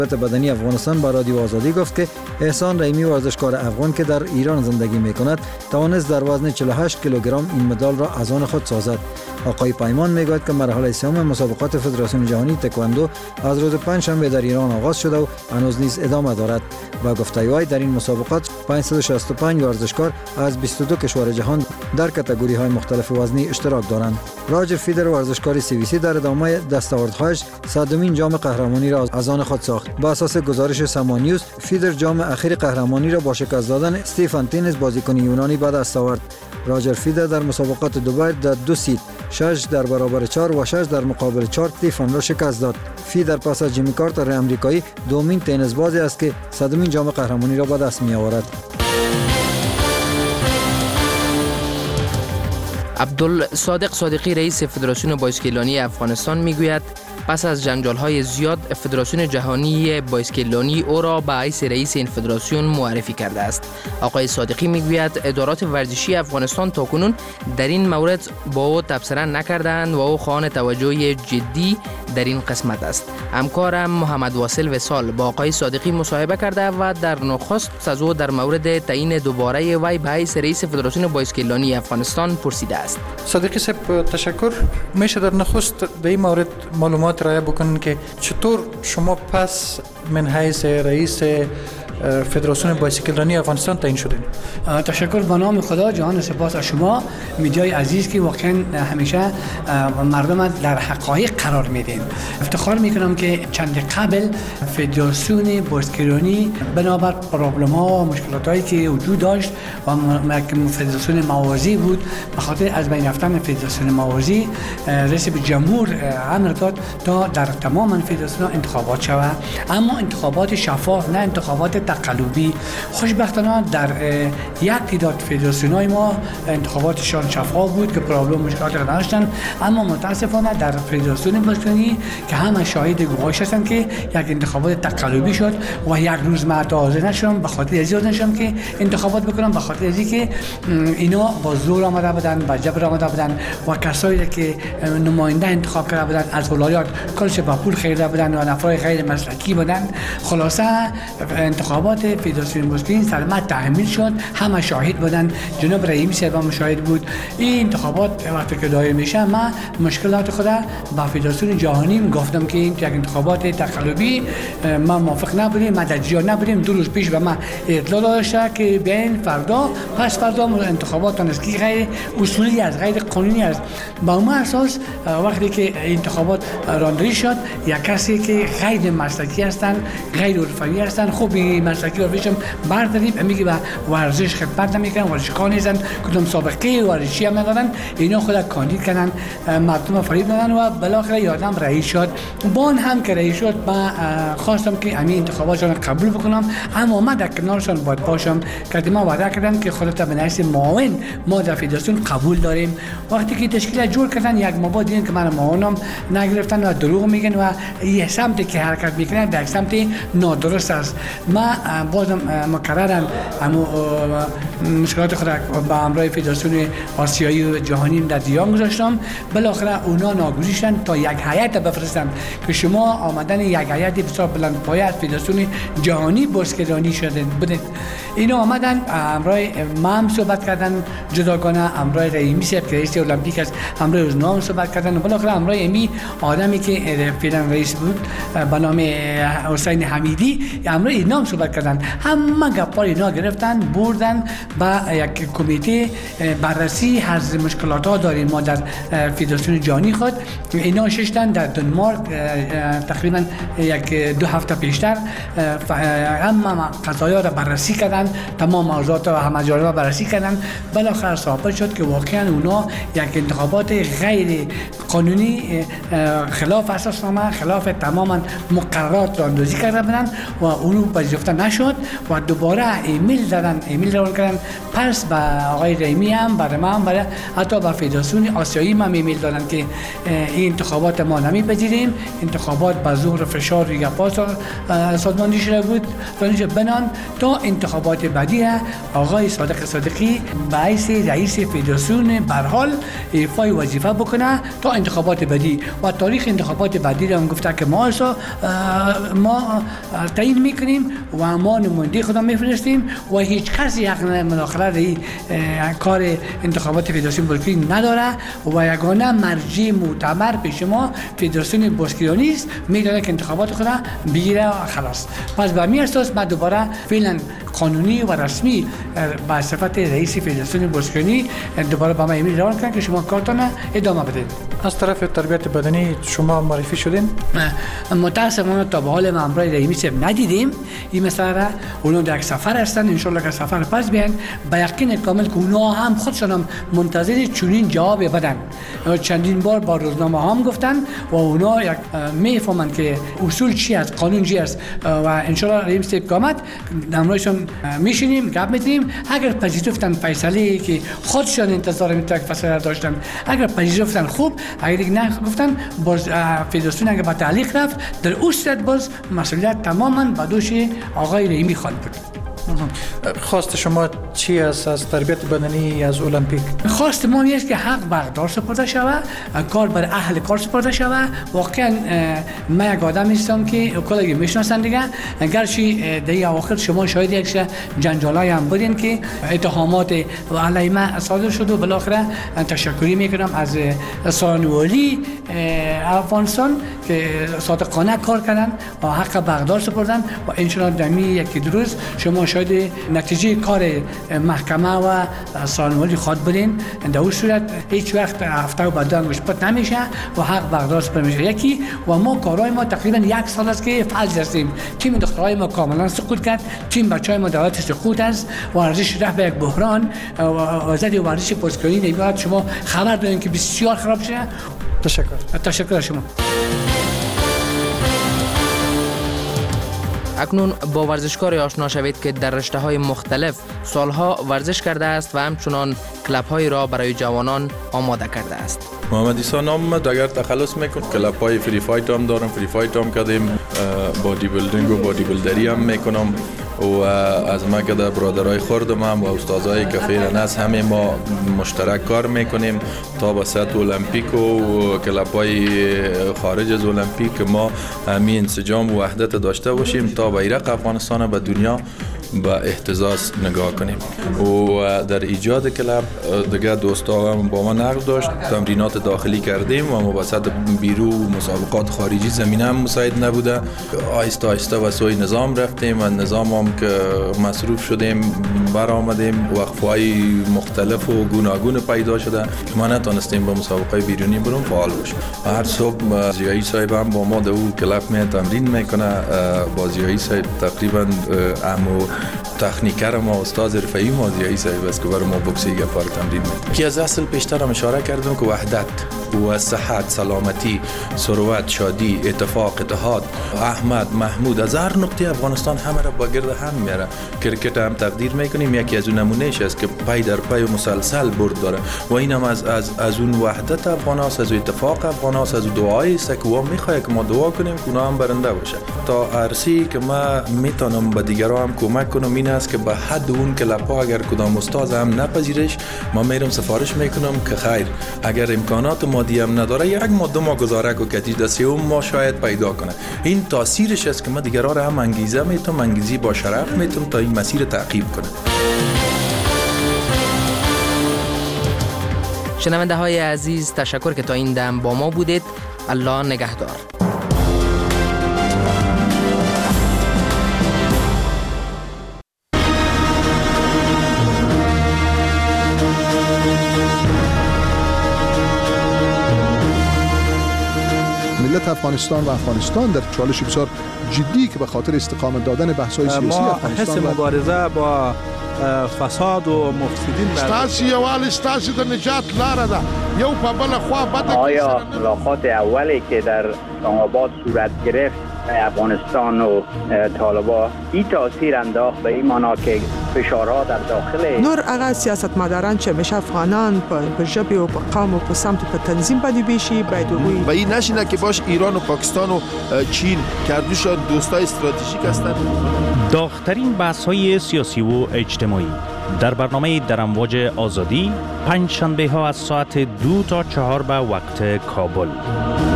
بدنی افغانستان با رادیو آزادی گفت که احسان رحیمی ورزشکار افغان که در ایران زندگی می‌کند توانست در وزن 48 کیلوگرم این مدال را از آن خود سازد. آقای پیمان میگوید که مرحله سوم مسابقات فدراسیون جهانی تکواندو از روز پنجشنبه در ایران آغاز شده و هنوز نیز ادامه دارد. با گفته وی در این مسابقات 565 ورزشکار از 22 کشور جهان در کاتگوری‌های مختلف وزنی اشتراک دارند. راجر فیدر ورزشکار CVC در ادامه دستاوردهایش صدمین جام قهرمانی را از آن خود ساخت. با اساس گزارش سمانیوز، فیدر جام اخیر قهرمانی را با شکست دادن استیفن تینز بازیکن یونانی به دست آورد. راجر فیدر در مسابقات دوبای در 2 سیت 6 در برابر 4 و 6 در مقابل 4 استیفن را شکست داد. فیدر پس از جیمی کارتر امریکایی دومین تنیس بازی است که صدمین جام قهرمانی را به دست می آورد. عبدالصادق صادقی رئیس فدراسیون بایسکلانی افغانستان میگوید پس از جنجال‌های زیاد فدراسیون جهانی بایسکلانی او را به حیث رئیس این فدراسیون معرفی کرده است. آقای صادقی میگوید ادارات ورزشی افغانستان تاکنون در این مورد با او تبصره نکردند و او خواهان توجه جدی در این قسمت است. همکارم محمد واصل وصال با آقای صادقی مصاحبه کرده و در نخست از او در مورد تعیین دوباره وی به حیث رئیس فدراسیون بایسکلانی افغانستان پرسیده است. صادقی صاحب تشکر. میشه در نخست در این مورد معلومات ارائه بکنن که چطور شما پس من حیث رئیس فدراسیون بایسکلرانی افغانستان تعیین شدین؟ تشکر به نام خدا، جهان سپاس از شما میدیای عزیز که واقعا همیشه مردم در حقایق قرار میدین. افتخار میکنم که چند قبل فدراسیون بایسکلرانی بنابر پرابلم ها و مشکلات هایی که وجود داشت و فدراسیون موازی بود، به خاطر از بین رفتن فدراسیون موازی رئیس جمهور امر داد تا در تمام فدراسیون انتخابات شود، اما انتخابات شفاف، نه انتخابات تقلبی. خوشبختانه در یک تعداد فدراسیون‌های ما انتخاباتشان شفاف بود که پرابلم مشکلات را نداشتن، اما متاسفانه در فدراسیون بایسکلانی که همه شاهد گواهی هستند که یک انتخابات تقلبی شد و یک روز من حاضر نشدم به خاطر ازیاد نشدم که انتخابات بکنم، به خاطر ازی که اینا با زور آمده بودن، با جبر آمده بودن و کسایی که نماینده انتخاب کرده بودن از ولایات کلش با پول خریده بودن و نفرای غیر مسلکی بودن. خلاصه انتخابات فدراسیون بایسکلانی سلامت تحمیل شد، همه شاهد بودن، جناب رحیمی صاحب شاهد بود. این انتخابات وقتی که دایر میشه من مشکلات خود با فدراسیون جهانی گفتم که این یک انتخابات تقلبی ما موافق نبودیم، ما در جریان نبودیم. 2 روز پیش به من اطلاع داشته که بیاین فردا پس فردا انتخابات است که غیر اصولی است، غیر قانونی است. با اون اساس وقتی که انتخابات راندری شد یک کسی که غیر مسلکی هستند، غیر عرفی هستند، خب مسلکی ورزشم برداریم میگه به ورزش خدمت نمیکنن، ورزشکار نیستن، کدوم سابقه ورزشی هم ندارن، اینا خود کاندید کردن، مردم فریب دادن و بالاخره یادم رئیس شد. بان هم که رئیس شد من خواستم که همین انتخاباتشون قبول بکنم، اما من در کنارشون باید باشم که ما وعده کردن که خودت به نحیث معاون ما در فدراسیون قبول داریم. وقتی که تشکیل جور کردن یک مباد دیدن که من معاونم نگرفتن و دروغ میگن و یه سمتی که حرکت میکنن در سمت نادرست است. ما بازم مکررن اما مشکلات خود با همراه فدراسیون آسیایی و جهانی در دیان گذاشتم. بالاخره اونا ناگزیرشن تا یک هیئت بفرستن که شما آمدن یک هیئت بسیار بلند پایه از فدراسیون جهانی بایسکلانی شده بودید. اینا آمدن همراه ما هم صحبت کردن، جداگانه همراه رحیمی صاحب که رئیس المپیک است همراه روزنامه هم صحبت کردن. بالاخره همراه امی آدمی که فعلا رئیس بود به نام حسین حمیدی همراه اینا هم صحبت کردن. همه گپار اینا گرفتن بردن با یک کمیته بررسی از مشکلات ها داریم ما در فدراسیون جهانی خود. اینا ششتن در دنمارک تقریبا 1-2 هفته پیشتر همه قضایا را بررسی کردن، تمام موضوعات و همه جانبه را بررسی کردن. بالاخره ثابت شد که واقعا اونا یک انتخابات غیر قانونی خلاف اساسنامه، خلاف تماما مقررات را اندازی کرده بودن و اونو پذیرفته گفته نشد و دوباره ایمیل روان کردن. پس به آقای رحیمی هم برای من برای حتی به فدراسیون آسیایی من ایمیل دادن که این انتخابات ما نمیپذیریم. انتخابات به زور فشار یا پاس سازماندهی شده بود بنان تا انتخابات بعدی آقای صادق صادقی به حیث رئیس فدراسیون به هر حال ایفای وظیفه بکنه تا انتخابات بعدی و تاریخ انتخابات بعدی را هم گفته که ما تعیین میکنیم و ما نماینده خودم میفرستیم و هیچ کسی حق مداخله در کار انتخابات فدراسیون باشکیرانی نداره و یگانه مرجع معتبر پیش ما فدراسیون باشکیرانی است، میدونه که انتخابات خود بگیره و خلاص. پس به همین اساس من دوباره فعلا قانونی و رسمی به صفت رئیس فدراسیون باشکیرانی دوباره با ما ایمیل روان کردن که شما کارتون ادامه بدید. از طرف تربیت بدنی شما معرفی شدین؟ متاسفانه تا به حال ما امرای رحیمی صاحب ندیدیم. این مثلا اونا در یک سفر هستن، ان شاء الله که سفر پس بیان با یقین کامل که اونا هم خودشون هم منتظر چنین جواب بدن. چندین بار با روزنامه هم گفتن و اونا میفهمن که اصول چی است، قانون چی است و ان شاء الله رحیم صاحب قامت امروزشون میشینیم گپ میزنیم. اگر پذیرفتن فیصله که خودشون انتظار میتونن فیصله داشتن، اگر پذیرفتن خوب، اگر نه گفتن باز فدراسیون اگر با تعلیق رفت در اون صورت باز مسئولیت تماما به دوش آقای رحیمی خان بود. خواست شما چی است از تربیت بدنی از المپیک؟ خواست ما است که حق بردار سپرده شود، کار بر اهل کار سپرده شود. واقعا من یک آدم هستم که کلاگی میشناسن دیگه، گرچه در اواخر شما شاهد یک جنجالای هم بودین که اتهامات علیه من صادر شد و بالاخره تشکری میکنم از سانوالی افغانستان که صادقانه کار کردن و حق بردار سپردن و ان شاء الله در یکی دو روز شما شاید نتیجه کار محکمه و سانوالی خواد بودین. در اون صورت هیچ وقت هفته و بعد مشپت نمیشه و حق بردار سپرده میشه یکی. و ما کارهای ما تقریبا یک سال است که فعال هستیم. تیم دخترای ما کاملا سقوط کرد، تیم بچهای ما در حالت سقوط است، ورزش رفت به یک بحران و وضعیت ورزش بازیکنی نمیاد. شما خبر دارین که بسیار خراب شده. تشکر شما. اکنون با ورزشکار آشنا شوید که در رشته‌های مختلف سالها ورزش کرده است و همچنان کلب‌های را برای جوانان آماده کرده است. محمد عیسی نام دیگر تخلص میکنم. کلب‌های فری فایت هم دارم، فری فایت هم کردیم، بادی بیلدینگ و بادی بیلدری هم میکنم و از ما که در برادرای خوردم هم و استادای که فعلا از همه ما مشترک کار میکنیم تا به سطح المپیک و کلب‌های خارج از المپیک ما همین انسجام و وحدت داشته باشیم تا بیرق افغانستان به دنیا با اهتزاز نگاه کنیم. و در ایجاد کلب دیگه دوستا هم با ما نقد داشت، تمرینات داخلی کردیم و مبسط بیرو مسابقات خارجی زمینه هم مساعد نبوده. آهسته آهسته و سوی نظام رفتیم و نظام هم که مصروف شدیم برآمدیم، وقفه‌های مختلف و گوناگون پیدا شده که ما نتونستیم به مسابقه بیرونی برون فعال باشیم. هر صبح زیایی صاحب هم با ما در او کلب می تمرین میکنه. با زیایی صاحب تقریبا امو تکنیکر ما استاد رفعی ما زیایی صاحب است که برای ما بوکسی گپار تمرین میکنه. که از اصل پیشتر هم اشاره کردم که وحدت و صحت، سلامتی، ثروت، شادی، اتفاق، اتحاد، احمد، محمود از هر نقطه افغانستان همه را با گرد هم میاره. کرکت هم تقدیر میکنیم، یکی از اون نمونهش است که پای در پای مسلسل برد داره و این هم از اون وحدت افغان است، از اتفاق افغان است، از دعایی است که ما میخوایم که ما دعا کنیم که اونا هم برنده باشه. تا عرصی که ما میتونم به دیگران هم کمک کنم این است که به حد اون کلپا اگر کدام استاد هم نپذیرش، ما میرم سفارش میکنم که خیر اگر امکانات مادی هم نداره یک ماه دو ماه گزاره کو کتی دستی اون ما شاید پیدا کنه. این تاثیرش است که ما دیگران را هم انگیزه میتونم، انگیزی با شرف میتونم تا این مسیر تعقیب کنه. شنونده های عزیز، تشکر که تا این دم با ما بودید. الله نگهدار. ملت افغانستان و افغانستان در چالش بسیار جدی که به خاطر استقامت دادن بحث‌های سیاسی افغانستان حس مبارزه با فساد و مفسدین ستاسي یوال ستاسي د نجات لاره ده یو په بل خوا بده. آیا ملاقات اولی که در اسلام آباد صورت گرفت افغانستان و طالبان این تاثیر انداخت به این معنا که فشارها در داخل نور اغا سیاستمداران چې میشه افغانان په ژبه او په قوم او په سمت په تنظیم باندې بشي باید و این نشینه که باش ایران و پاکستان و چین کردوشان دوستای استراتژیک هستند. داغ‌ترین بحث‌های سیاسی و اجتماعی در برنامه در امواج آزادی پنج شنبه ها از ساعت 2 تا 4 به وقت کابل.